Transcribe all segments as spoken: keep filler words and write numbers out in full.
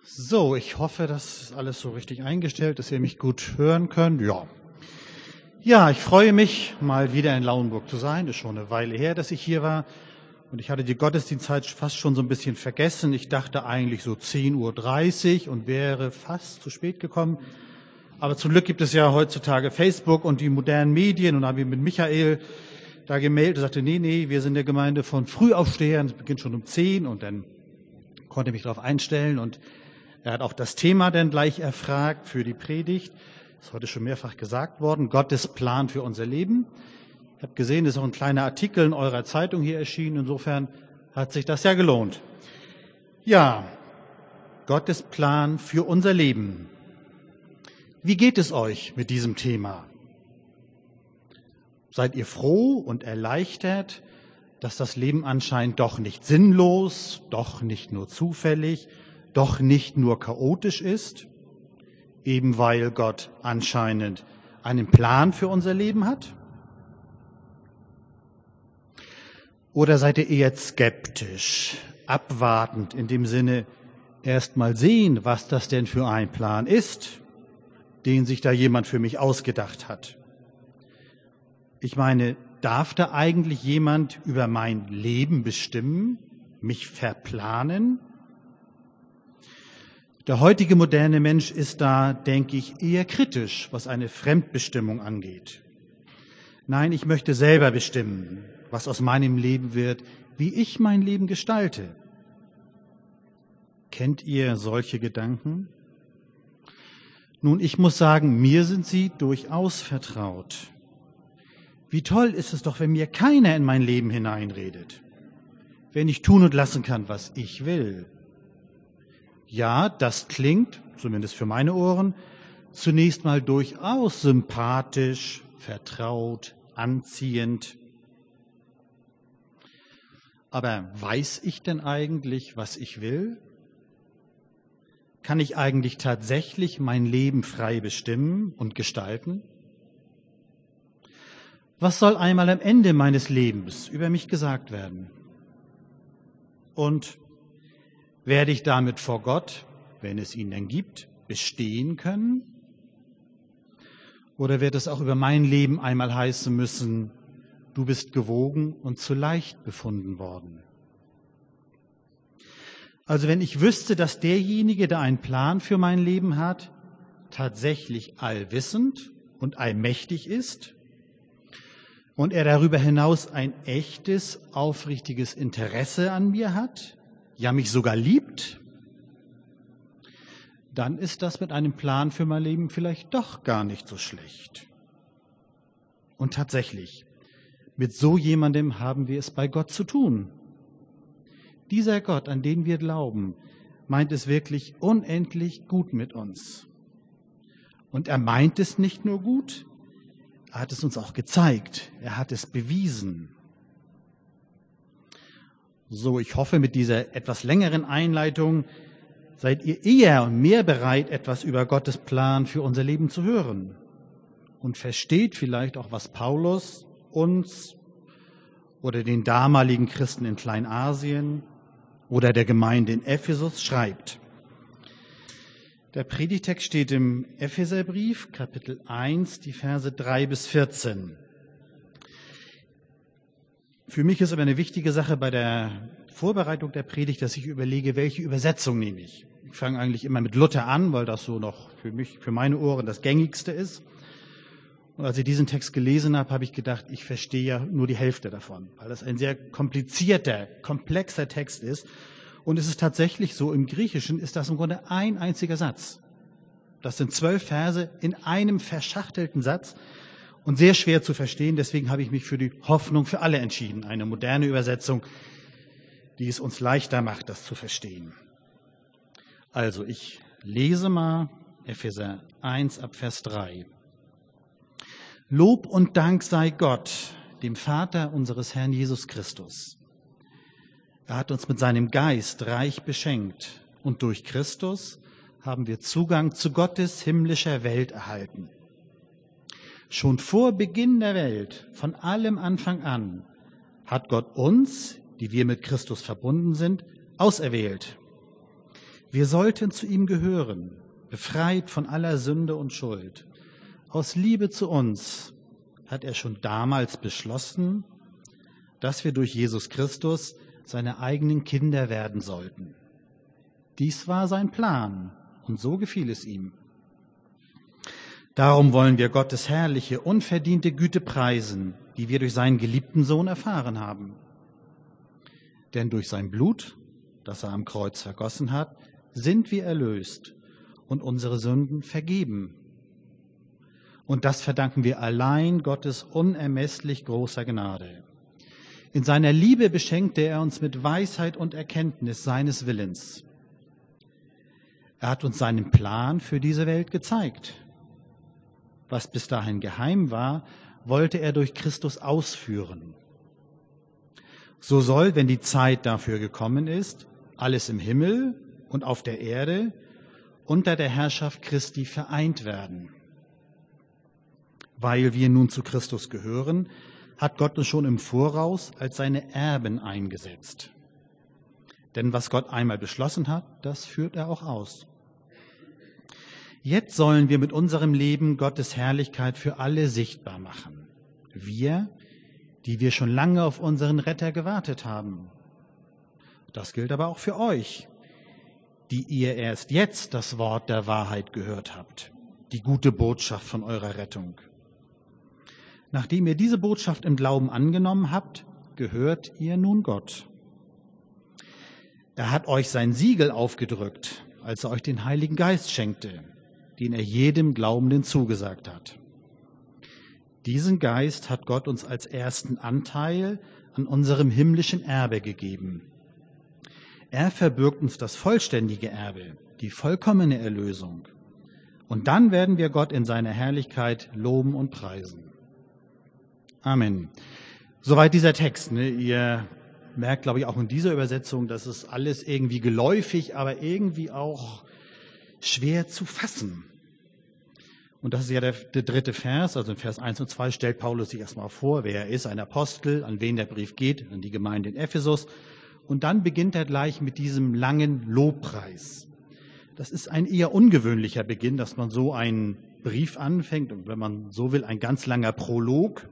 So, ich hoffe, das ist alles so richtig eingestellt, dass ihr mich gut hören könnt. Ja. Ja, ich freue mich, mal wieder in Lauenburg zu sein. Ist schon eine Weile her, dass ich hier war. Und ich hatte die Gottesdienstzeit fast schon so ein bisschen vergessen. Ich dachte eigentlich so zehn Uhr dreißig und wäre fast zu spät gekommen. Aber zum Glück gibt es ja heutzutage Facebook und die modernen Medien. Und da habe ich mit Michael da gemeldet und sagte, nee, nee, wir sind der Gemeinde von Frühaufstehern. Es beginnt schon um zehn und dann konnte ich mich darauf einstellen. Und er hat auch das Thema dann gleich erfragt für die Predigt. Das ist heute schon mehrfach gesagt worden. Gottes Plan für unser Leben. Ich habe gesehen, es ist auch ein kleiner Artikel in eurer Zeitung hier erschienen. Insofern hat sich das ja gelohnt. Ja, Gottes Plan für unser Leben. Wie geht es euch mit diesem Thema? Seid ihr froh und erleichtert, dass das Leben anscheinend doch nicht sinnlos, doch nicht nur zufällig, doch nicht nur chaotisch ist, eben weil Gott anscheinend einen Plan für unser Leben hat? Oder seid ihr eher skeptisch, abwartend in dem Sinne, erst mal sehen, was das denn für ein Plan ist, den sich da jemand für mich ausgedacht hat? Ich meine, darf da eigentlich jemand über mein Leben bestimmen, mich verplanen? Der heutige moderne Mensch ist da, denke ich, eher kritisch, was eine Fremdbestimmung angeht. Nein, ich möchte selber bestimmen, was aus meinem Leben wird, wie ich mein Leben gestalte. Kennt ihr solche Gedanken? Nun, ich muss sagen, mir sind sie durchaus vertraut. Wie toll ist es doch, wenn mir keiner in mein Leben hineinredet, wenn ich tun und lassen kann, was ich will. Ja, das klingt, zumindest für meine Ohren, zunächst mal durchaus sympathisch, vertraut, anziehend. Aber weiß ich denn eigentlich, was ich will? Kann ich eigentlich tatsächlich mein Leben frei bestimmen und gestalten? Was soll einmal am Ende meines Lebens über mich gesagt werden? Und werde ich damit vor Gott, wenn es ihn denn gibt, bestehen können? Oder wird es auch über mein Leben einmal heißen müssen, du bist gewogen und zu leicht befunden worden? Also wenn ich wüsste, dass derjenige, der einen Plan für mein Leben hat, tatsächlich allwissend und allmächtig ist und er darüber hinaus ein echtes, aufrichtiges Interesse an mir hat, ja mich sogar liebt, dann ist das mit einem Plan für mein Leben vielleicht doch gar nicht so schlecht. Und tatsächlich, mit so jemandem haben wir es bei Gott zu tun. Dieser Gott, an den wir glauben, meint es wirklich unendlich gut mit uns. Und er meint es nicht nur gut, er hat es uns auch gezeigt, er hat es bewiesen. So, ich hoffe, mit dieser etwas längeren Einleitung seid ihr eher und mehr bereit, etwas über Gottes Plan für unser Leben zu hören und versteht vielleicht auch, was Paulus uns oder den damaligen Christen in Kleinasien oder der Gemeinde in Ephesus schreibt. Der Predigtext steht im Epheserbrief, Kapitel eins, die Verse drei bis vierzehn. Für mich ist aber eine wichtige Sache bei der Vorbereitung der Predigt, dass ich überlege, welche Übersetzung nehme ich. Ich fange eigentlich immer mit Luther an, weil das so noch für mich, für meine Ohren das gängigste ist. Und als ich diesen Text gelesen habe, habe ich gedacht, ich verstehe ja nur die Hälfte davon, weil das ein sehr komplizierter, komplexer Text ist. Und es ist tatsächlich so, im Griechischen ist das im Grunde ein einziger Satz. Das sind zwölf Verse in einem verschachtelten Satz und sehr schwer zu verstehen. Deswegen habe ich mich für die Hoffnung für alle entschieden, eine moderne Übersetzung, die es uns leichter macht, das zu verstehen. Also ich lese mal Epheser eins ab Vers drei. Lob und Dank sei Gott, dem Vater unseres Herrn Jesus Christus. Er hat uns mit seinem Geist reich beschenkt und durch Christus haben wir Zugang zu Gottes himmlischer Welt erhalten. Schon vor Beginn der Welt, von allem Anfang an, hat Gott uns, die wir mit Christus verbunden sind, auserwählt. Wir sollten zu ihm gehören, befreit von aller Sünde und Schuld. Aus Liebe zu uns hat er schon damals beschlossen, dass wir durch Jesus Christus seine eigenen Kinder werden sollten. Dies war sein Plan und so gefiel es ihm. Darum wollen wir Gottes herrliche, unverdiente Güte preisen, die wir durch seinen geliebten Sohn erfahren haben. Denn durch sein Blut, das er am Kreuz vergossen hat, sind wir erlöst und unsere Sünden vergeben. Und das verdanken wir allein Gottes unermesslich großer Gnade. In seiner Liebe beschenkte er uns mit Weisheit und Erkenntnis seines Willens. Er hat uns seinen Plan für diese Welt gezeigt. Was bis dahin geheim war, wollte er durch Christus ausführen. So soll, wenn die Zeit dafür gekommen ist, alles im Himmel und auf der Erde unter der Herrschaft Christi vereint werden. Weil wir nun zu Christus gehören, hat Gott uns schon im Voraus als seine Erben eingesetzt. Denn was Gott einmal beschlossen hat, das führt er auch aus. Jetzt sollen wir mit unserem Leben Gottes Herrlichkeit für alle sichtbar machen. Wir, die wir schon lange auf unseren Retter gewartet haben. Das gilt aber auch für euch, die ihr erst jetzt das Wort der Wahrheit gehört habt, die gute Botschaft von eurer Rettung. Nachdem ihr diese Botschaft im Glauben angenommen habt, gehört ihr nun Gott. Er hat euch sein Siegel aufgedrückt, als er euch den Heiligen Geist schenkte, den er jedem Glaubenden zugesagt hat. Diesen Geist hat Gott uns als ersten Anteil an unserem himmlischen Erbe gegeben. Er verbürgt uns das vollständige Erbe, die vollkommene Erlösung. Und dann werden wir Gott in seiner Herrlichkeit loben und preisen. Amen. Soweit dieser Text. Ne? Ihr merkt, glaube ich, auch in dieser Übersetzung, dass es alles irgendwie geläufig, aber irgendwie auch schwer zu fassen. Und das ist ja der, der dritte Vers, also in Vers eins und zwei stellt Paulus sich erstmal vor, wer er ist, ein Apostel, an wen der Brief geht, an die Gemeinde in Ephesus. Und dann beginnt er gleich mit diesem langen Lobpreis. Das ist ein eher ungewöhnlicher Beginn, dass man so einen Brief anfängt und wenn man so will, ein ganz langer Prolog.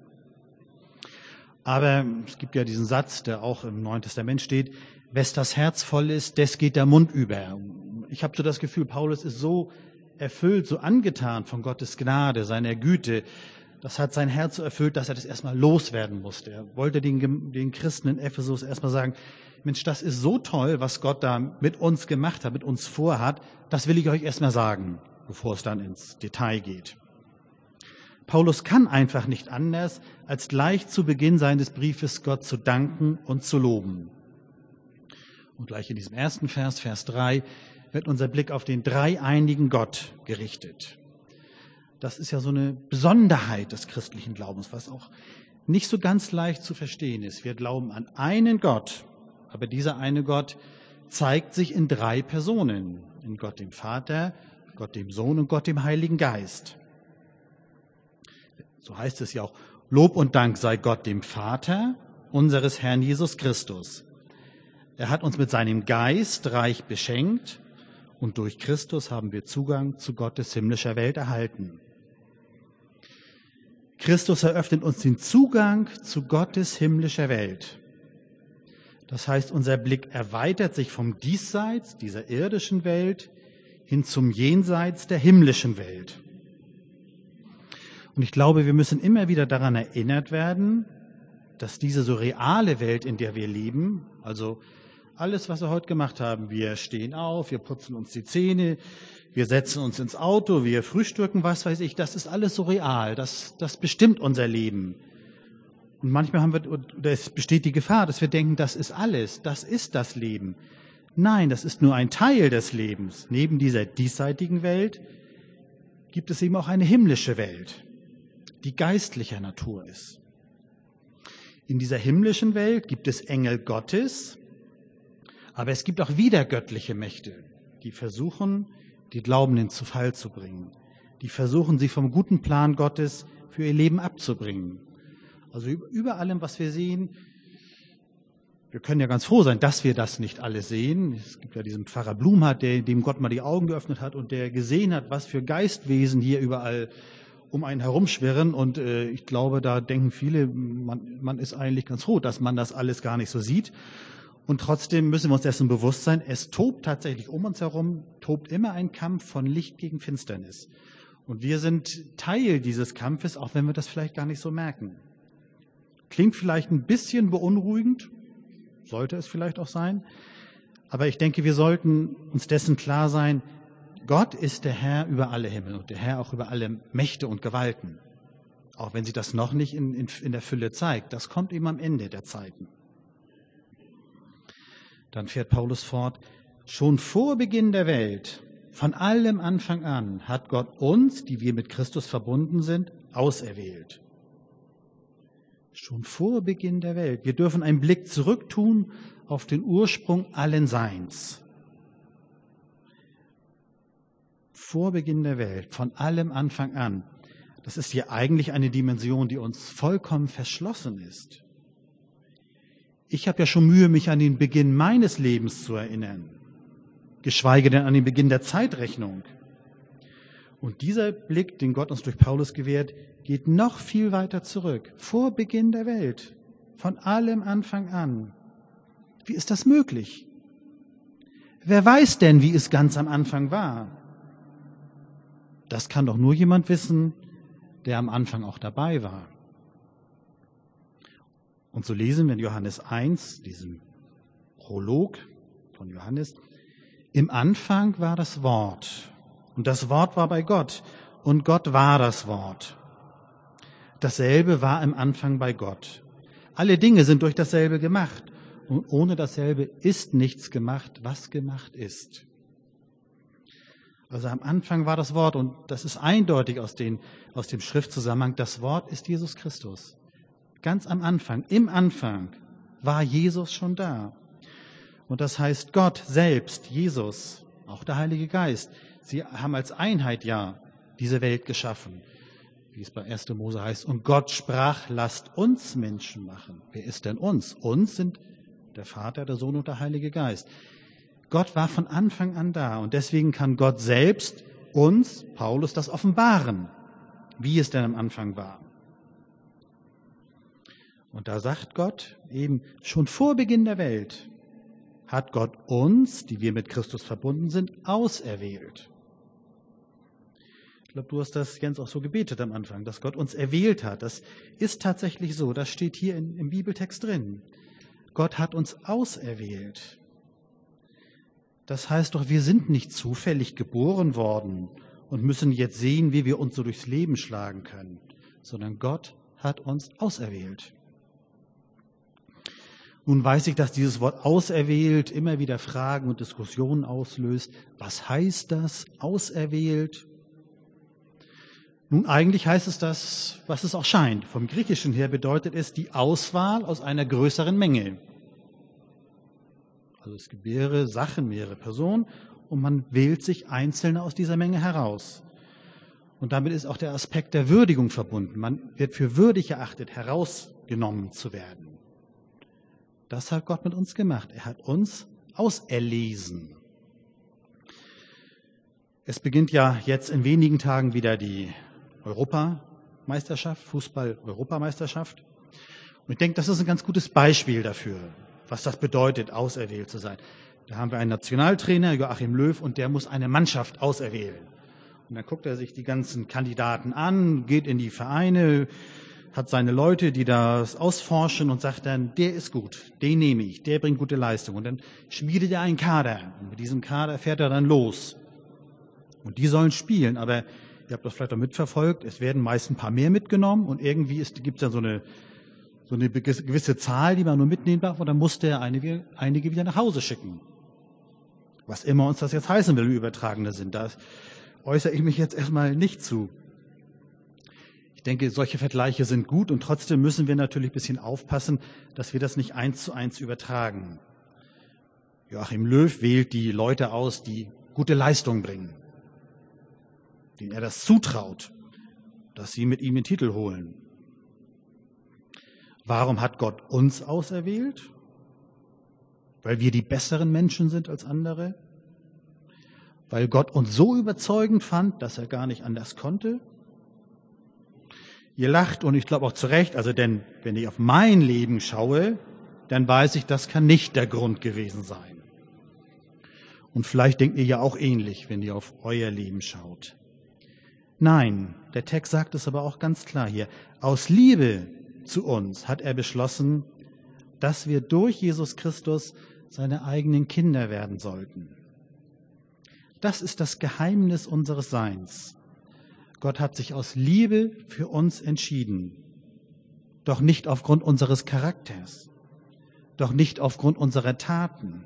Aber es gibt ja diesen Satz, der auch im Neuen Testament steht, wes das Herz voll ist, des geht der Mund über. Ich habe so das Gefühl, Paulus ist so erfüllt, so angetan von Gottes Gnade, seiner Güte. Das hat sein Herz so erfüllt, dass er das erstmal loswerden musste. Er wollte den, den Christen in Ephesus erstmal sagen, Mensch, das ist so toll, was Gott da mit uns gemacht hat, mit uns vorhat. Das will ich euch erstmal sagen, bevor es dann ins Detail geht. Paulus kann einfach nicht anders, als gleich zu Beginn seines Briefes Gott zu danken und zu loben. Und gleich in diesem ersten Vers, Vers drei, wird unser Blick auf den dreieinigen Gott gerichtet. Das ist ja so eine Besonderheit des christlichen Glaubens, was auch nicht so ganz leicht zu verstehen ist. Wir glauben an einen Gott, aber dieser eine Gott zeigt sich in drei Personen. In Gott dem Vater, Gott dem Sohn und Gott dem Heiligen Geist. So heißt es ja auch, Lob und Dank sei Gott dem Vater unseres Herrn Jesus Christus. Er hat uns mit seinem Geist reich beschenkt und durch Christus haben wir Zugang zu Gottes himmlischer Welt erhalten. Christus eröffnet uns den Zugang zu Gottes himmlischer Welt. Das heißt, unser Blick erweitert sich vom Diesseits dieser irdischen Welt hin zum Jenseits der himmlischen Welt. Und ich glaube, wir müssen immer wieder daran erinnert werden, dass diese so reale Welt, in der wir leben, also alles, was wir heute gemacht haben, wir stehen auf, wir putzen uns die Zähne, wir setzen uns ins Auto, wir frühstücken, was weiß ich, das ist alles so real, das, das bestimmt unser Leben. Und manchmal haben wir, oder es besteht die Gefahr, dass wir denken, das ist alles, das ist das Leben. Nein, das ist nur ein Teil des Lebens. Neben dieser diesseitigen Welt gibt es eben auch eine himmlische Welt, die geistlicher Natur ist. In dieser himmlischen Welt gibt es Engel Gottes, aber es gibt auch widergöttliche Mächte, die versuchen, die Glaubenden zu Fall zu bringen, die versuchen, sie vom guten Plan Gottes für ihr Leben abzubringen. Also über allem, was wir sehen, Wir können ja ganz froh sein, dass wir das nicht alle sehen. Es gibt ja diesen Pfarrer Blumhardt, der, dem Gott mal die Augen geöffnet hat und der gesehen hat, was für Geistwesen hier überall um einen herumschwirren. Und äh, ich glaube, da denken viele, man, man ist eigentlich ganz froh, dass man das alles gar nicht so sieht. Und trotzdem müssen wir uns dessen bewusst sein, es tobt tatsächlich um uns herum, tobt immer ein Kampf von Licht gegen Finsternis. Und wir sind Teil dieses Kampfes, auch wenn wir das vielleicht gar nicht so merken. Klingt vielleicht ein bisschen beunruhigend, sollte es vielleicht auch sein. Aber ich denke, wir sollten uns dessen klar sein, Gott ist der Herr über alle Himmel und der Herr auch über alle Mächte und Gewalten. Auch wenn sich das noch nicht in, in, in der Fülle zeigt. Das kommt eben am Ende der Zeiten. Dann fährt Paulus fort, schon vor Beginn der Welt, von allem Anfang an, hat Gott uns, die wir mit Christus verbunden sind, auserwählt. Schon vor Beginn der Welt. Wir dürfen einen Blick zurück tun auf den Ursprung allen Seins. Vor Beginn der Welt, von allem Anfang an. Das ist hier eigentlich eine Dimension, die uns vollkommen verschlossen ist. Ich habe ja schon Mühe, mich an den Beginn meines Lebens zu erinnern, geschweige denn an den Beginn der Zeitrechnung. Und dieser Blick, den Gott uns durch Paulus gewährt, geht noch viel weiter zurück, vor Beginn der Welt, von allem Anfang an. Wie ist das möglich? Wer weiß denn, wie es ganz am Anfang war? Das kann doch nur jemand wissen, der am Anfang auch dabei war. Und so lesen wir in Johannes eins, diesem Prolog von Johannes, im Anfang war das Wort und das Wort war bei Gott und Gott war das Wort. Dasselbe war im Anfang bei Gott. Alle Dinge sind durch dasselbe gemacht und ohne dasselbe ist nichts gemacht, was gemacht ist. Also am Anfang war das Wort und das ist eindeutig aus, den, aus dem Schriftzusammenhang, das Wort ist Jesus Christus. Ganz am Anfang, im Anfang war Jesus schon da. Und das heißt, Gott selbst, Jesus, auch der Heilige Geist, sie haben als Einheit ja diese Welt geschaffen, wie es bei erster Mose heißt. Und Gott sprach, lasst uns Menschen machen. Wer ist denn uns? Uns sind der Vater, der Sohn und der Heilige Geist. Gott war von Anfang an da und deswegen kann Gott selbst uns, Paulus, das offenbaren, wie es denn am Anfang war. Und da sagt Gott eben, schon vor Beginn der Welt hat Gott uns, die wir mit Christus verbunden sind, auserwählt. Ich glaube, du hast das, Jens, auch so gebetet am Anfang, dass Gott uns erwählt hat. Das ist tatsächlich so, das steht hier in, im Bibeltext drin. Gott hat uns auserwählt. Das heißt doch, wir sind nicht zufällig geboren worden und müssen jetzt sehen, wie wir uns so durchs Leben schlagen können, sondern Gott hat uns auserwählt. Nun weiß ich, dass dieses Wort auserwählt immer wieder Fragen und Diskussionen auslöst. Was heißt das, auserwählt? Nun, eigentlich heißt es das, was es auch scheint. Vom Griechischen her bedeutet es die Auswahl aus einer größeren Menge. Also es gibt mehrere Sachen, mehrere Personen und man wählt sich Einzelne aus dieser Menge heraus. Und damit ist auch der Aspekt der Würdigung verbunden. Man wird für würdig erachtet, herausgenommen zu werden. Das hat Gott mit uns gemacht. Er hat uns auserlesen. Es beginnt ja jetzt in wenigen Tagen wieder die Europameisterschaft, Fußball-Europameisterschaft. Und ich denke, das ist ein ganz gutes Beispiel dafür, was das bedeutet, auserwählt zu sein. Da haben wir einen Nationaltrainer, Joachim Löw, und der muss eine Mannschaft auserwählen. Und dann guckt er sich die ganzen Kandidaten an, geht in die Vereine, hat seine Leute, die das ausforschen und sagt dann, der ist gut, den nehme ich, der bringt gute Leistung. Und dann schmiedet er einen Kader. Und mit diesem Kader fährt er dann los. Und die sollen spielen, aber ihr habt das vielleicht auch mitverfolgt, es werden meist ein paar mehr mitgenommen und irgendwie gibt es ja so eine, so eine gewisse Zahl, die man nur mitnehmen darf und dann musste er einige, einige wieder nach Hause schicken. Was immer uns das jetzt heißen will im übertragenen Sinn, da äußere ich mich jetzt erstmal nicht zu. Ich denke, solche Vergleiche sind gut und trotzdem müssen wir natürlich ein bisschen aufpassen, dass wir das nicht eins zu eins übertragen. Joachim Löw wählt die Leute aus, die gute Leistung bringen, denen er das zutraut, dass sie mit ihm den Titel holen. Warum hat Gott uns auserwählt? Weil wir die besseren Menschen sind als andere? Weil Gott uns so überzeugend fand, dass er gar nicht anders konnte? Ihr lacht und ich glaube auch zu Recht, also denn wenn ich auf mein Leben schaue, dann weiß ich, das kann nicht der Grund gewesen sein. Und vielleicht denkt ihr ja auch ähnlich, wenn ihr auf euer Leben schaut. Nein, der Text sagt es aber auch ganz klar hier. Aus Liebe zu uns hat er beschlossen, dass wir durch Jesus Christus seine eigenen Kinder werden sollten. Das ist das Geheimnis unseres Seins. Gott hat sich aus Liebe für uns entschieden, doch nicht aufgrund unseres Charakters, doch nicht aufgrund unserer Taten.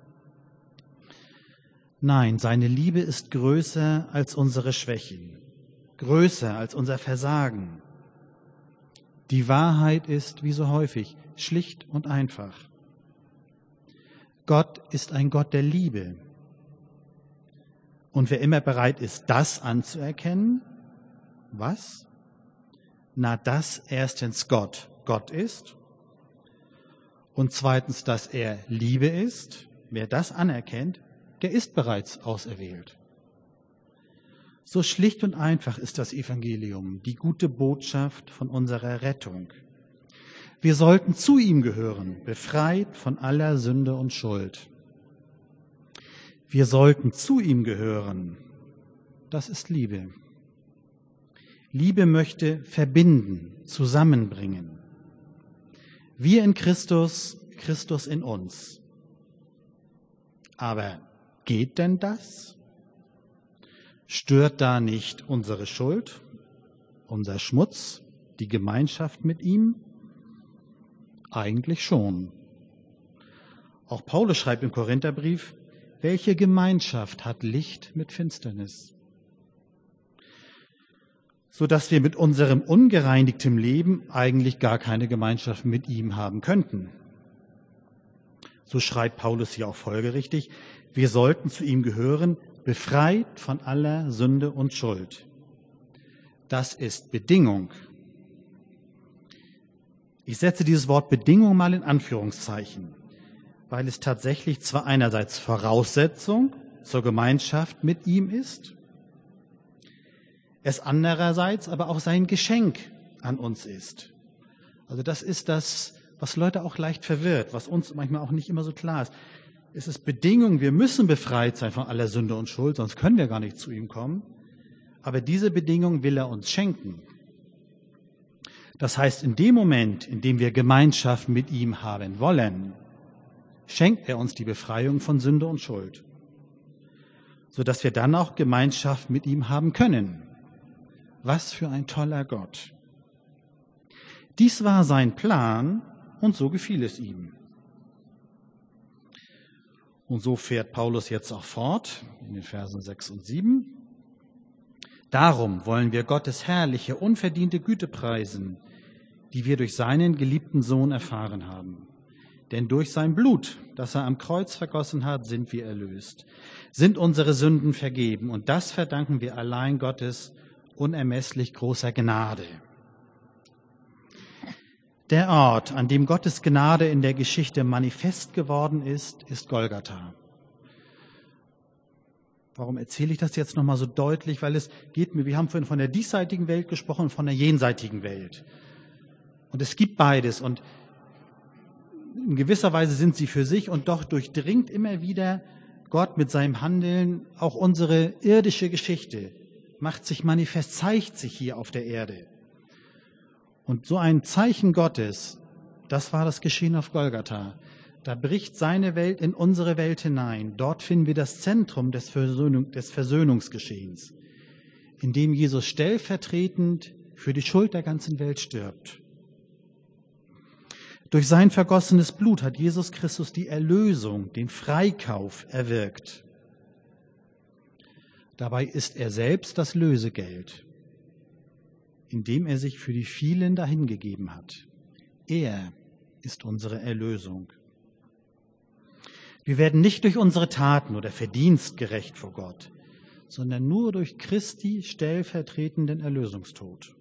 Nein, seine Liebe ist größer als unsere Schwächen, größer als unser Versagen. Die Wahrheit ist, wie so häufig, schlicht und einfach. Gott ist ein Gott der Liebe. Und wer immer bereit ist, das anzuerkennen, was? Na, dass erstens Gott Gott ist und zweitens, dass er Liebe ist. Wer das anerkennt, der ist bereits auserwählt. So schlicht und einfach ist das Evangelium, die gute Botschaft von unserer Rettung. Wir sollten zu ihm gehören, befreit von aller Sünde und Schuld. Wir sollten zu ihm gehören. Das ist Liebe. Liebe möchte verbinden, zusammenbringen. Wir in Christus, Christus in uns. Aber geht denn das? Stört da nicht unsere Schuld, unser Schmutz, die Gemeinschaft mit ihm? Eigentlich schon. Auch Paulus schreibt im Korintherbrief, welche Gemeinschaft hat Licht mit Finsternis? Sodass wir mit unserem ungereinigten Leben eigentlich gar keine Gemeinschaft mit ihm haben könnten. So schreibt Paulus hier auch folgerichtig, wir sollten zu ihm gehören, befreit von aller Sünde und Schuld. Das ist Bedingung. Ich setze dieses Wort Bedingung mal in Anführungszeichen, weil es tatsächlich zwar einerseits Voraussetzung zur Gemeinschaft mit ihm ist, es andererseits aber auch sein Geschenk an uns ist. Also das ist das, was Leute auch leicht verwirrt, was uns manchmal auch nicht immer so klar ist. Es ist Bedingung, wir müssen befreit sein von aller Sünde und Schuld, sonst können wir gar nicht zu ihm kommen. Aber diese Bedingung will er uns schenken. Das heißt, in dem Moment, in dem wir Gemeinschaft mit ihm haben wollen, schenkt er uns die Befreiung von Sünde und Schuld, sodass wir dann auch Gemeinschaft mit ihm haben können. Was für ein toller Gott. Dies war sein Plan und so gefiel es ihm. Und so fährt Paulus jetzt auch fort in den Versen sechs und sieben. Darum wollen wir Gottes herrliche, unverdiente Güte preisen, die wir durch seinen geliebten Sohn erfahren haben. Denn durch sein Blut, das er am Kreuz vergossen hat, sind wir erlöst, sind unsere Sünden vergeben. Und das verdanken wir allein Gottes unermesslich großer Gnade. Der Ort, an dem Gottes Gnade in der Geschichte manifest geworden ist, ist Golgatha. Warum erzähle ich das jetzt nochmal so deutlich? Weil es geht mir, wir haben vorhin von der diesseitigen Welt gesprochen und von der jenseitigen Welt. Und es gibt beides und in gewisser Weise sind sie für sich und doch durchdringt immer wieder Gott mit seinem Handeln auch unsere irdische Geschichte, macht sich manifest, zeigt sich hier auf der Erde. Und so ein Zeichen Gottes, das war das Geschehen auf Golgatha. Da bricht seine Welt in unsere Welt hinein. Dort finden wir das Zentrum des, Versöhnung, des Versöhnungsgeschehens, in dem Jesus stellvertretend für die Schuld der ganzen Welt stirbt. Durch sein vergossenes Blut hat Jesus Christus die Erlösung, den Freikauf erwirkt. Dabei ist er selbst das Lösegeld, indem er sich für die vielen dahingegeben hat. Er ist unsere Erlösung. Wir werden nicht durch unsere Taten oder Verdienst gerecht vor Gott, sondern nur durch Christi stellvertretenden Erlösungstod.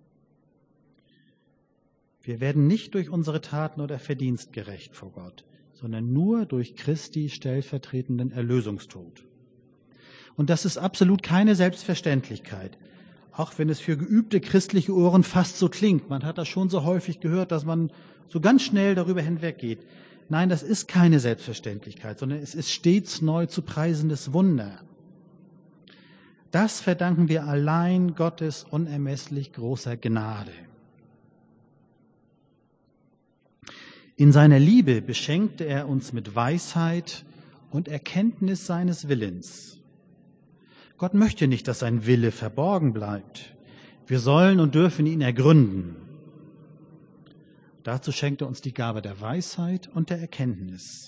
Wir werden nicht durch unsere Taten oder Verdienst gerecht vor Gott, sondern nur durch Christi stellvertretenden Erlösungstod. Und das ist absolut keine Selbstverständlichkeit, auch wenn es für geübte christliche Ohren fast so klingt. Man hat das schon so häufig gehört, dass man so ganz schnell darüber hinweggeht. Nein, das ist keine Selbstverständlichkeit, sondern es ist stets neu zu preisendes Wunder. Das verdanken wir allein Gottes unermesslich großer Gnade. In seiner Liebe beschenkte er uns mit Weisheit und Erkenntnis seines Willens. Gott möchte nicht, dass sein Wille verborgen bleibt. Wir sollen und dürfen ihn ergründen. Dazu schenkt er uns die Gabe der Weisheit und der Erkenntnis.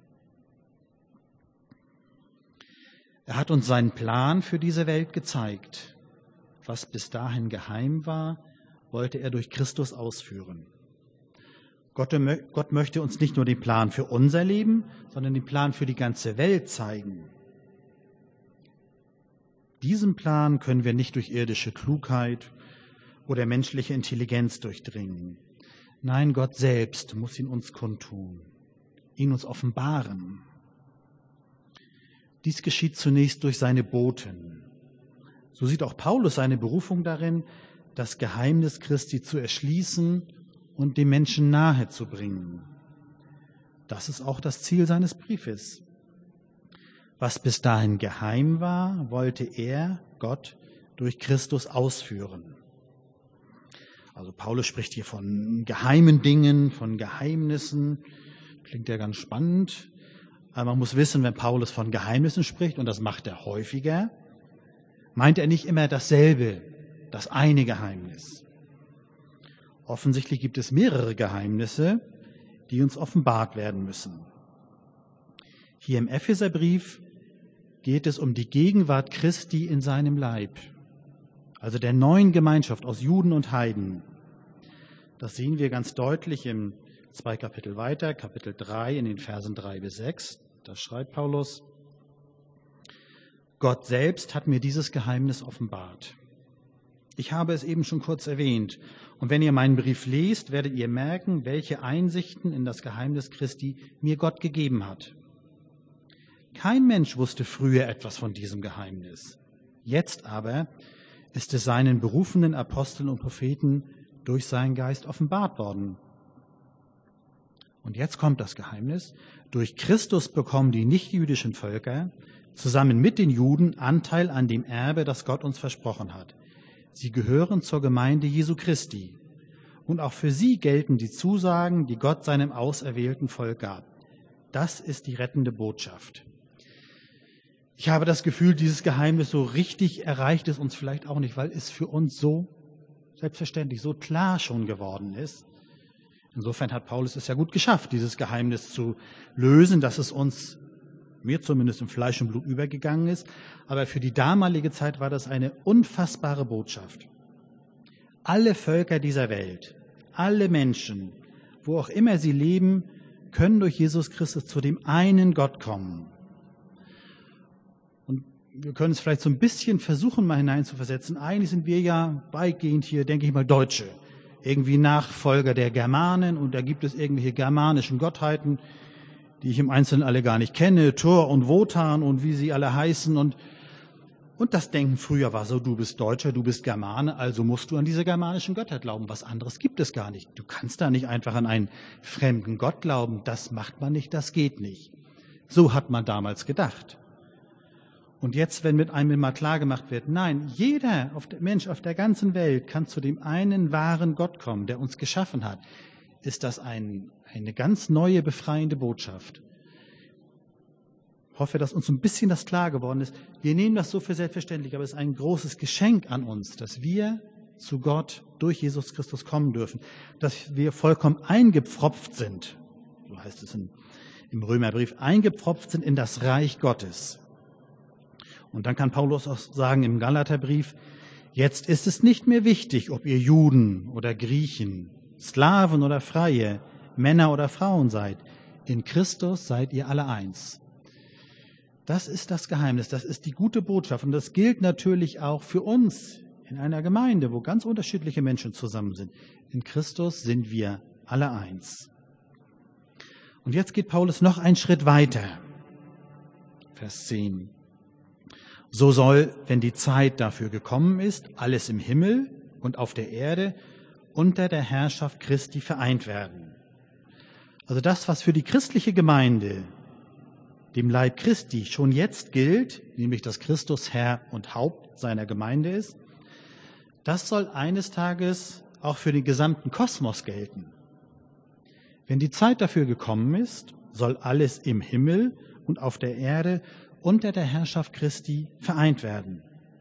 Er hat uns seinen Plan für diese Welt gezeigt. Was bis dahin geheim war, wollte er durch Christus ausführen. Gott, Gott möchte uns nicht nur den Plan für unser Leben, sondern den Plan für die ganze Welt zeigen. Diesen Plan können wir nicht durch irdische Klugheit oder menschliche Intelligenz durchdringen. Nein, Gott selbst muss ihn uns kundtun, ihn uns offenbaren. Dies geschieht zunächst durch seine Boten. So sieht auch Paulus seine Berufung darin, das Geheimnis Christi zu erschließen und dem Menschen nahe zu bringen. Das ist auch das Ziel seines Briefes. Was bis dahin geheim war, wollte er, Gott, durch Christus ausführen. Also Paulus spricht hier von geheimen Dingen, von Geheimnissen. Klingt ja ganz spannend. Aber man muss wissen, wenn Paulus von Geheimnissen spricht, und das macht er häufiger, meint er nicht immer dasselbe, das eine Geheimnis. Offensichtlich gibt es mehrere Geheimnisse, die uns offenbart werden müssen. Hier im Epheserbrief geht es um die Gegenwart Christi in seinem Leib, also der neuen Gemeinschaft aus Juden und Heiden. Das sehen wir ganz deutlich im zwei Kapitel weiter, Kapitel drei, in den Versen drei bis sechs. Da schreibt Paulus: Gott selbst hat mir dieses Geheimnis offenbart. Ich habe es eben schon kurz erwähnt. Und wenn ihr meinen Brief lest, werdet ihr merken, welche Einsichten in das Geheimnis Christi mir Gott gegeben hat. Kein Mensch wusste früher etwas von diesem Geheimnis. Jetzt aber ist es seinen berufenen Aposteln und Propheten durch seinen Geist offenbart worden. Und jetzt kommt das Geheimnis: Durch Christus bekommen die nichtjüdischen Völker zusammen mit den Juden Anteil an dem Erbe, das Gott uns versprochen hat. Sie gehören zur Gemeinde Jesu Christi. Und auch für sie gelten die Zusagen, die Gott seinem auserwählten Volk gab. Das ist die rettende Botschaft. Ich habe das Gefühl, dieses Geheimnis so richtig erreicht es uns vielleicht auch nicht, weil es für uns so selbstverständlich, so klar schon geworden ist. Insofern hat Paulus es ja gut geschafft, dieses Geheimnis zu lösen, dass es uns, mir zumindest im Fleisch und Blut übergegangen ist. Aber für die damalige Zeit war das eine unfassbare Botschaft. Alle Völker dieser Welt, alle Menschen, wo auch immer sie leben, können durch Jesus Christus zu dem einen Gott kommen. Und wir können es vielleicht so ein bisschen versuchen, mal hineinzuversetzen. Eigentlich sind wir ja weitgehend hier, denke ich mal, Deutsche. Irgendwie Nachfolger der Germanen, und da gibt es irgendwelche germanischen Gottheiten, die ich im Einzelnen alle gar nicht kenne, Thor und Wotan und wie sie alle heißen. Und, und das Denken früher war so: Du bist Deutscher, du bist Germane, also musst du an diese germanischen Götter glauben. Was anderes gibt es gar nicht. Du kannst da nicht einfach an einen fremden Gott glauben. Das macht man nicht, das geht nicht. So hat man damals gedacht. Und jetzt, wenn mit einem mal klar gemacht wird, nein, jeder auf der, Mensch auf der ganzen Welt kann zu dem einen wahren Gott kommen, der uns geschaffen hat, ist das ein, eine ganz neue, befreiende Botschaft. Ich hoffe, dass uns ein bisschen das klar geworden ist. Wir nehmen das so für selbstverständlich, aber es ist ein großes Geschenk an uns, dass wir zu Gott durch Jesus Christus kommen dürfen, dass wir vollkommen eingepfropft sind, so heißt es in, im Römerbrief, eingepfropft sind in das Reich Gottes. Und dann kann Paulus auch sagen im Galaterbrief: Jetzt ist es nicht mehr wichtig, ob ihr Juden oder Griechen, Sklaven oder Freie, Männer oder Frauen seid. In Christus seid ihr alle eins. Das ist das Geheimnis, das ist die gute Botschaft. Und das gilt natürlich auch für uns in einer Gemeinde, wo ganz unterschiedliche Menschen zusammen sind. In Christus sind wir alle eins. Und jetzt geht Paulus noch einen Schritt weiter. Vers zehn. So soll, wenn die Zeit dafür gekommen ist, alles im Himmel und auf der Erde unter der Herrschaft Christi vereint werden. Also das, was für die christliche Gemeinde, dem Leib Christi, schon jetzt gilt, nämlich dass Christus Herr und Haupt seiner Gemeinde ist, das soll eines Tages auch für den gesamten Kosmos gelten. Wenn die Zeit dafür gekommen ist, soll alles im Himmel und auf der Erde unter der Herrschaft Christi vereint werden.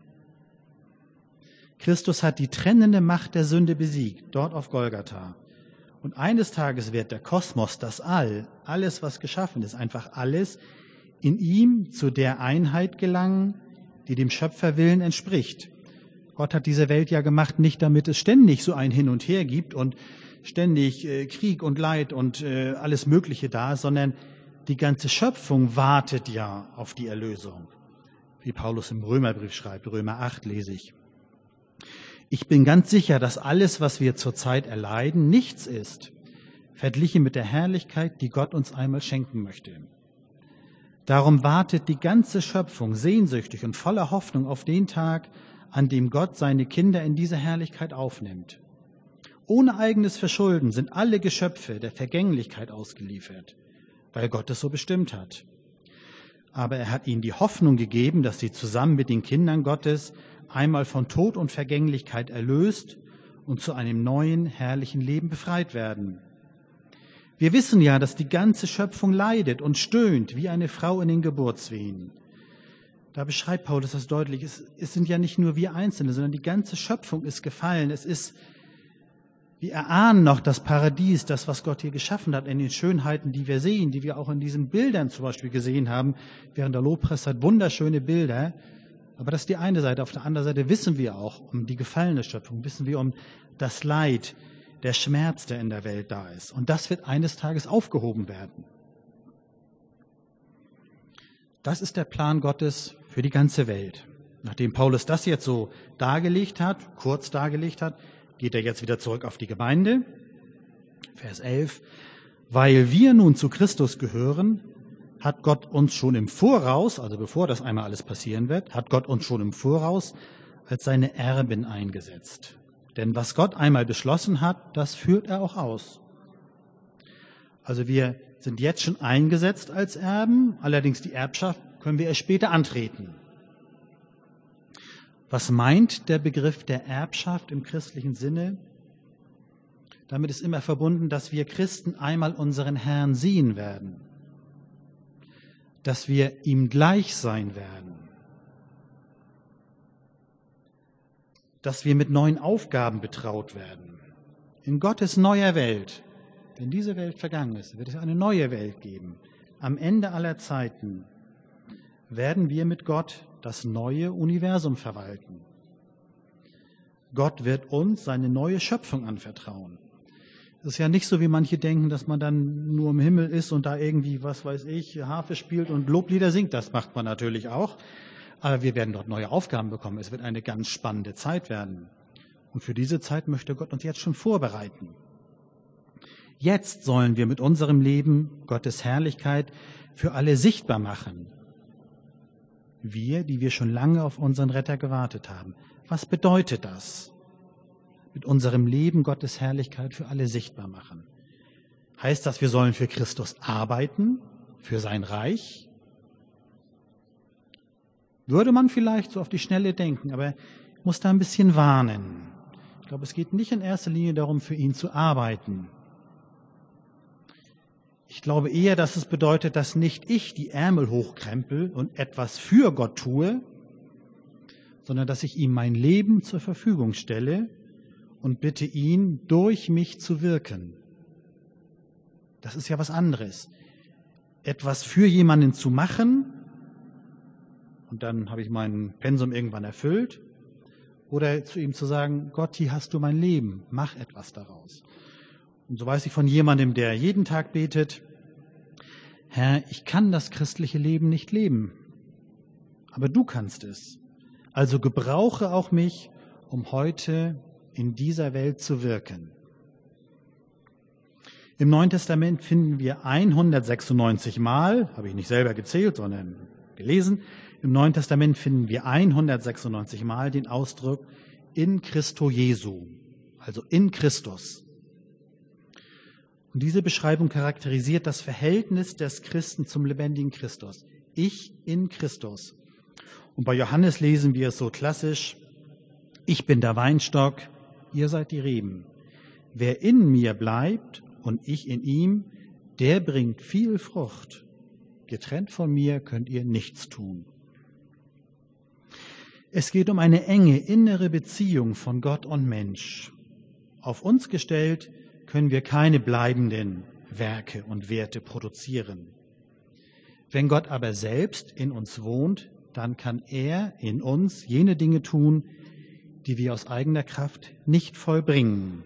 Christus hat die trennende Macht der Sünde besiegt, dort auf Golgatha. Und eines Tages wird der Kosmos, das All, alles, was geschaffen ist, einfach alles, in ihm zu der Einheit gelangen, die dem Schöpferwillen entspricht. Gott hat diese Welt ja gemacht, nicht damit es ständig so ein Hin und Her gibt und ständig äh, Krieg und Leid und äh, alles Mögliche da ist, sondern die ganze Schöpfung wartet ja auf die Erlösung. Wie Paulus im Römerbrief schreibt, Römer acht lese ich. Ich bin ganz sicher, dass alles, was wir zurzeit erleiden, nichts ist, verglichen mit der Herrlichkeit, die Gott uns einmal schenken möchte. Darum wartet die ganze Schöpfung sehnsüchtig und voller Hoffnung auf den Tag, an dem Gott seine Kinder in diese Herrlichkeit aufnimmt. Ohne eigenes Verschulden sind alle Geschöpfe der Vergänglichkeit ausgeliefert, weil Gott es so bestimmt hat. Aber er hat ihnen die Hoffnung gegeben, dass sie zusammen mit den Kindern Gottes einmal von Tod und Vergänglichkeit erlöst und zu einem neuen, herrlichen Leben befreit werden. Wir wissen ja, dass die ganze Schöpfung leidet und stöhnt wie eine Frau in den Geburtswehen. Da beschreibt Paulus das deutlich. Es, es sind ja nicht nur wir Einzelne, sondern die ganze Schöpfung ist gefallen. Es ist, wir erahnen noch das Paradies, das, was Gott hier geschaffen hat, in den Schönheiten, die wir sehen, die wir auch in diesen Bildern zum Beispiel gesehen haben, während der Lobpreiszeit, wunderschöne Bilder. Aber das ist die eine Seite. Auf der anderen Seite wissen wir auch um die gefallene Schöpfung, wissen wir um das Leid, der Schmerz, der in der Welt da ist. Und das wird eines Tages aufgehoben werden. Das ist der Plan Gottes für die ganze Welt. Nachdem Paulus das jetzt so dargelegt hat, kurz dargelegt hat, geht er jetzt wieder zurück auf die Gemeinde. Vers elf. Weil wir nun zu Christus gehören, hat Gott uns schon im Voraus, also bevor das einmal alles passieren wird, hat Gott uns schon im Voraus als seine Erben eingesetzt. Denn was Gott einmal beschlossen hat, das führt er auch aus. Also wir sind jetzt schon eingesetzt als Erben, allerdings die Erbschaft können wir erst später antreten. Was meint der Begriff der Erbschaft im christlichen Sinne? Damit ist immer verbunden, dass wir Christen einmal unseren Herrn sehen werden, dass wir ihm gleich sein werden, dass wir mit neuen Aufgaben betraut werden. In Gottes neuer Welt, wenn diese Welt vergangen ist, wird es eine neue Welt geben. Am Ende aller Zeiten werden wir mit Gott das neue Universum verwalten. Gott wird uns seine neue Schöpfung anvertrauen. Es ist ja nicht so, wie manche denken, dass man dann nur im Himmel ist und da irgendwie, was weiß ich, Harfe spielt und Loblieder singt. Das macht man natürlich auch. Aber wir werden dort neue Aufgaben bekommen. Es wird eine ganz spannende Zeit werden. Und für diese Zeit möchte Gott uns jetzt schon vorbereiten. Jetzt sollen wir mit unserem Leben Gottes Herrlichkeit für alle sichtbar machen. Wir, die wir schon lange auf unseren Retter gewartet haben. Was bedeutet das? Mit unserem Leben Gottes Herrlichkeit für alle sichtbar machen. Heißt das, wir sollen für Christus arbeiten, für sein Reich? Würde man vielleicht so auf die Schnelle denken, aber ich muss da ein bisschen warnen. Ich glaube, es geht nicht in erster Linie darum, für ihn zu arbeiten. Ich glaube eher, dass es bedeutet, dass nicht ich die Ärmel hochkrempel und etwas für Gott tue, sondern dass ich ihm mein Leben zur Verfügung stelle und bitte ihn, durch mich zu wirken. Das ist ja was anderes. Etwas für jemanden zu machen, und dann habe ich mein Pensum irgendwann erfüllt, oder zu ihm zu sagen, Gott, hier hast du mein Leben, mach etwas daraus. Und so weiß ich von jemandem, der jeden Tag betet, Herr, ich kann das christliche Leben nicht leben, aber du kannst es. Also gebrauche auch mich, um heute in dieser Welt zu wirken. Im Neuen Testament finden wir hundertsechsundneunzig Mal, habe ich nicht selber gezählt, sondern gelesen, im Neuen Testament finden wir hundertsechsundneunzig Mal den Ausdruck in Christo Jesu, also in Christus. Und diese Beschreibung charakterisiert das Verhältnis des Christen zum lebendigen Christus. Ich in Christus. Und bei Johannes lesen wir es so klassisch: Ich bin der Weinstock, ihr seid die Reben. Wer in mir bleibt und ich in ihm, der bringt viel Frucht. Getrennt von mir könnt ihr nichts tun. Es geht um eine enge innere Beziehung von Gott und Mensch. Auf uns gestellt können wir keine bleibenden Werke und Werte produzieren. Wenn Gott aber selbst in uns wohnt, dann kann er in uns jene Dinge tun, die wir aus eigener Kraft nicht vollbringen.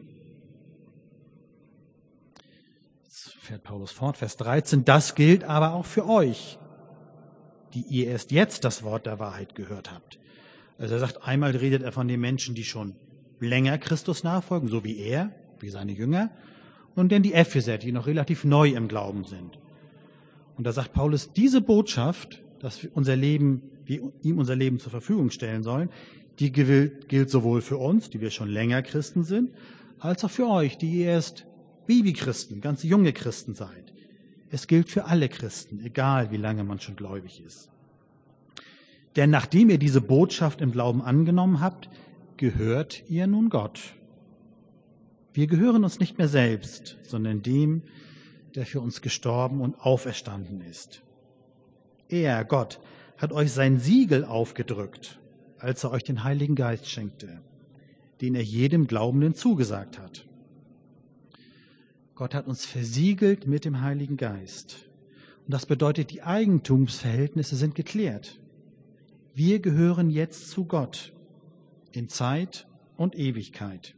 Jetzt fährt Paulus fort, Vers dreizehn, das gilt aber auch für euch, die ihr erst jetzt das Wort der Wahrheit gehört habt. Also er sagt, einmal redet er von den Menschen, die schon länger Christus nachfolgen, so wie er, wie seine Jünger, und dann die Epheser, die noch relativ neu im Glauben sind. Und da sagt Paulus, diese Botschaft, dass wir unser Leben, wir ihm unser Leben zur Verfügung stellen sollen, die gilt, gilt sowohl für uns, die wir schon länger Christen sind, als auch für euch, die ihr erst Babychristen, ganz junge Christen seid. Es gilt für alle Christen, egal wie lange man schon gläubig ist. Denn nachdem ihr diese Botschaft im Glauben angenommen habt, gehört ihr nun Gott. Wir gehören uns nicht mehr selbst, sondern dem, der für uns gestorben und auferstanden ist. Er, Gott, hat euch sein Siegel aufgedrückt, als er euch den Heiligen Geist schenkte, den er jedem Glaubenden zugesagt hat. Gott hat uns versiegelt mit dem Heiligen Geist. Und das bedeutet, die Eigentumsverhältnisse sind geklärt. Wir gehören jetzt zu Gott in Zeit und Ewigkeit.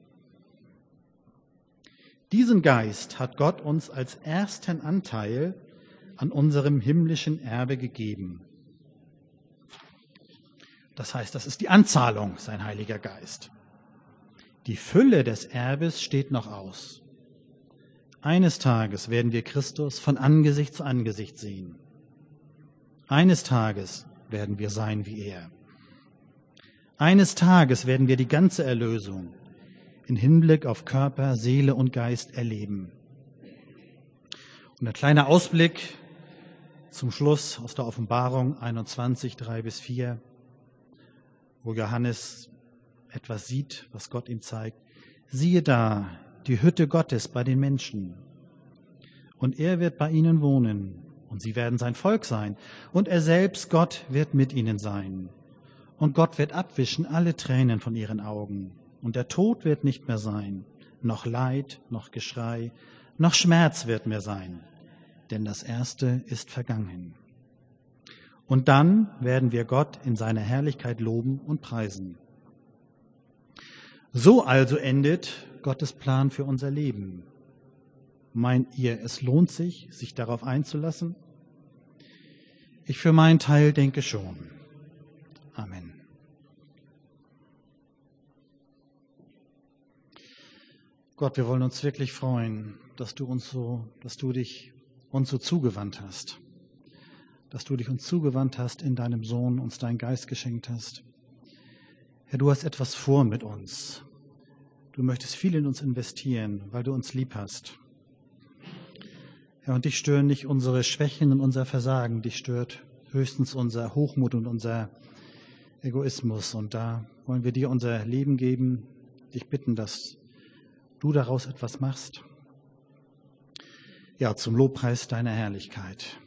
Diesen Geist hat Gott uns als ersten Anteil an unserem himmlischen Erbe gegeben. Das heißt, das ist die Anzahlung, sein Heiliger Geist. Die Fülle des Erbes steht noch aus. Eines Tages werden wir Christus von Angesicht zu Angesicht sehen. Eines Tages werden wir sein wie er. Eines Tages werden wir die ganze Erlösung in Hinblick auf Körper, Seele und Geist erleben. Und ein kleiner Ausblick zum Schluss aus der Offenbarung einundzwanzig, drei bis vier, wo Johannes etwas sieht, was Gott ihm zeigt. Siehe da, die Hütte Gottes bei den Menschen. Und er wird bei ihnen wohnen, und sie werden sein Volk sein. Und er selbst, Gott, wird mit ihnen sein. Und Gott wird abwischen alle Tränen von ihren Augen. Und der Tod wird nicht mehr sein, noch Leid, noch Geschrei, noch Schmerz wird mehr sein, denn das Erste ist vergangen. Und dann werden wir Gott in seiner Herrlichkeit loben und preisen. So also endet Gottes Plan für unser Leben. Meint ihr, es lohnt sich, sich darauf einzulassen? Ich für meinen Teil denke schon. Amen. Gott, wir wollen uns wirklich freuen, dass du uns so, dass du dich uns so zugewandt hast, dass du dich uns zugewandt hast in deinem Sohn, uns deinen Geist geschenkt hast. Herr, du hast etwas vor mit uns. Du möchtest viel in uns investieren, weil du uns lieb hast. Herr, und dich stören nicht unsere Schwächen und unser Versagen, dich stört höchstens unser Hochmut und unser Egoismus. Und da wollen wir dir unser Leben geben, dich bitten, dass du daraus etwas machst. Ja, zum Lobpreis deiner Herrlichkeit.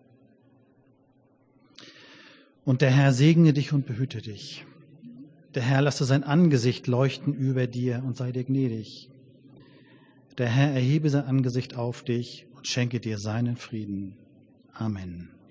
Und der Herr segne dich und behüte dich. Der Herr lasse sein Angesicht leuchten über dir und sei dir gnädig. Der Herr erhebe sein Angesicht auf dich und schenke dir seinen Frieden. Amen.